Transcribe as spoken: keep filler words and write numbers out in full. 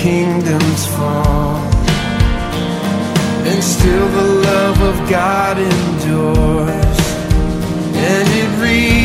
kingdoms fall, and still the love of God endures, and it reaches